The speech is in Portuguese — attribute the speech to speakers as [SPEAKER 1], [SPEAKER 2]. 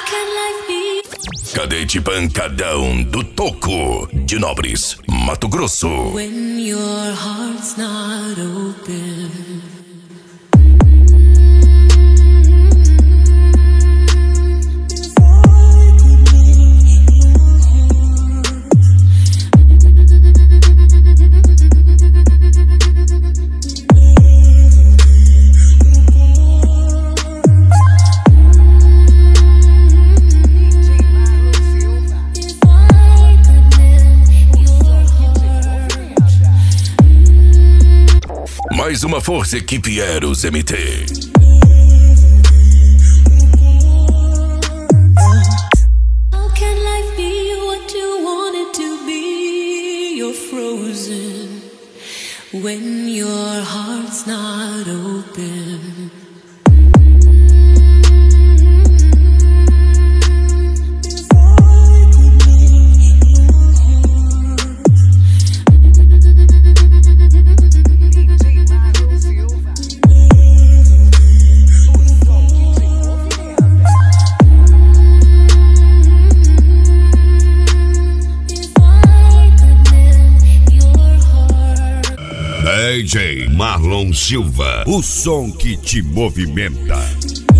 [SPEAKER 1] Cadete Pancadão do Toco de Nobres, Mato Grosso.
[SPEAKER 2] When your heart's not open.
[SPEAKER 1] Mais uma força equipe Eros MT.
[SPEAKER 2] How can life be what you want it to be? You're frozen when your heart's not open.
[SPEAKER 3] DJ Marlon Silva, o som que te movimenta.